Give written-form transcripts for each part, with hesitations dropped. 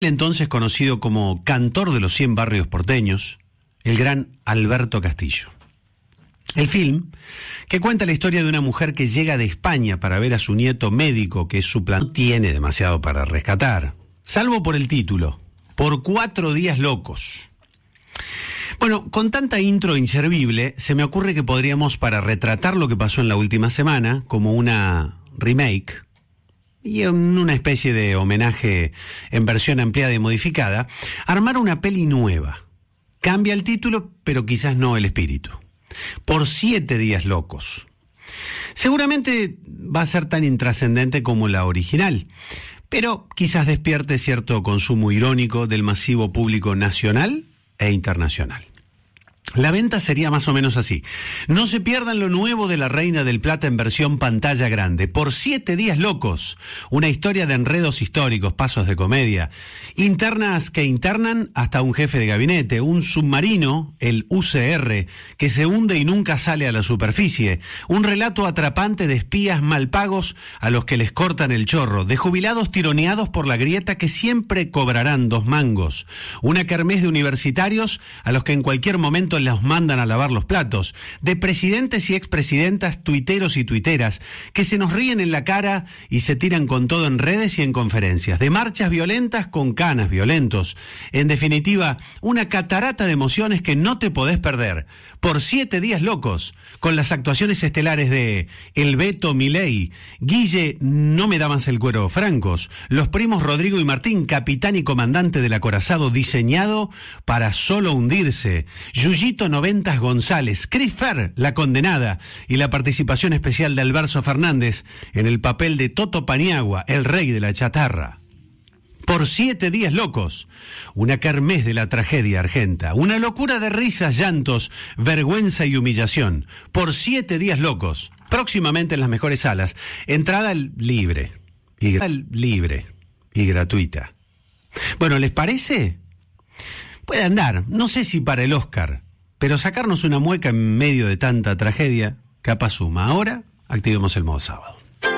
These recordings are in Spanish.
entonces conocido como cantor de los 100 barrios porteños, el gran Alberto Castillo. El film, que cuenta la historia de una mujer que llega de España para ver a su nieto médico, que es su plan, no tiene demasiado para rescatar, salvo por el título, Por 4 días locos. Bueno, con tanta intro inservible, se me ocurre que podríamos, para retratar lo que pasó en la última semana, como una remake, y en una especie de homenaje en versión ampliada y modificada, armar una peli nueva. Cambia el título, pero quizás no el espíritu. Por 7 días locos. Seguramente va a ser tan intrascendente como la original, pero quizás despierte cierto consumo irónico del masivo público nacional e internacional. La venta sería más o menos así. No se pierdan lo nuevo de La Reina del Plata en versión pantalla grande. Por 7 días locos. Una historia de enredos históricos, pasos de comedia. Internas que internan hasta un jefe de gabinete. Un submarino, el UCR, que se hunde y nunca sale a la superficie. Un relato atrapante de espías mal pagos a los que les cortan el chorro. De jubilados tironeados por la grieta que siempre cobrarán 2 mangos. Una kermés de universitarios a los que en cualquier momento los mandan a lavar los platos, de presidentes y expresidentas, tuiteros y tuiteras, que se nos ríen en la cara y se tiran con todo en redes y en conferencias, de marchas violentas con canas violentos. En definitiva, una catarata de emociones que no te podés perder. Por 7 días locos, con las actuaciones estelares de El Beto Milei, Guille No me da más el cuero Francos, los primos Rodrigo y Martín, capitán y comandante del acorazado diseñado para solo hundirse, Yuyito 90 González, Cris Fer, la condenada, y la participación especial de Alberto Fernández en el papel de Toto Paniagua, el rey de la chatarra. Por 7 días locos, una kermés de la tragedia argenta, una locura de risas, llantos, vergüenza y humillación. Por 7 días locos, próximamente en las mejores salas, entrada libre y gratuita. Bueno, ¿les parece? Puede andar, no sé si para el Oscar, pero sacarnos una mueca en medio de tanta tragedia, capaz suma. Ahora, activemos el modo sábado.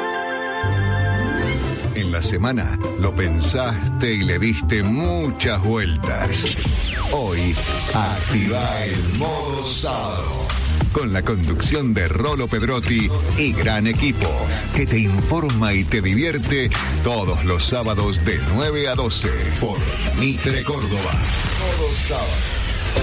En la semana lo pensaste y le diste muchas vueltas. Hoy, activa el modo sábado. Con la conducción de Rolo Pedrotti y gran equipo, que te informa y te divierte todos los sábados de 9 a 12 por Mitre Córdoba. Modo sábado.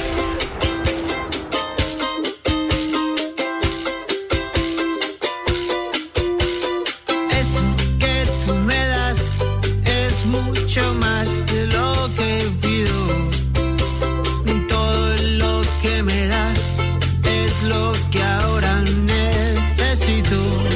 Mucho más de lo que pido. Todo lo que me das es lo que ahora necesito.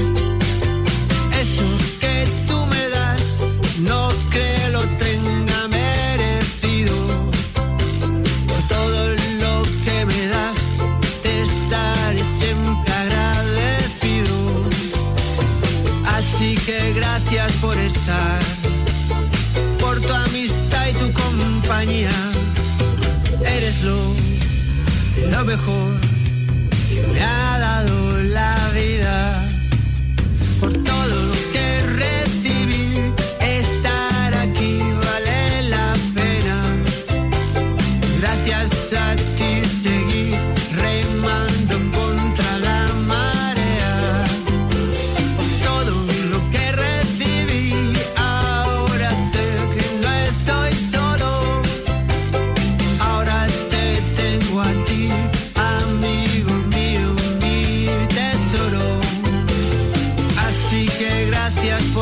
Eso que tú me das no que lo tenga merecido. Por todo lo que me das te estaré siempre agradecido. Así que gracias por estar, por tu amistad y tu compañía. Eres lo mejor que me ha dado la vida. Por todo lo que recibí, estar aquí vale la pena. Gracias a ti seguí remando contra la marea. Por todo lo que recibí, ahora sé que no estoy solo. Ahora te tengo a ti, amigo mío, mi tesoro. Así que gracias por